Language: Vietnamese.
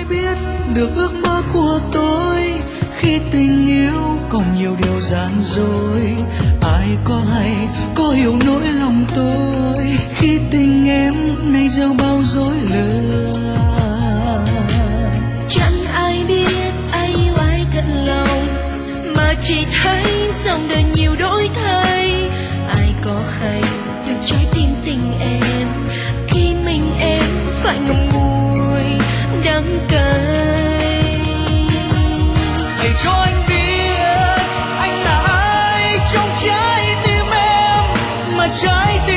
ai biết được ước mơ của tôi, khi tình yêu còn nhiều điều gian dối. Ai có hay có hiểu nỗi lòng tôi, khi tình em nay gieo bao dối lừa. Chẳng ai biết ai yêu ai thật lòng, mà chỉ thấy dòng đời nhiều đổi thay. Ai có hay được trái tim tình em, khi mình em phải ngậm ngùi đắng cay. Hãy cho anh biết anh là ai trong trái tim em, mà trái tim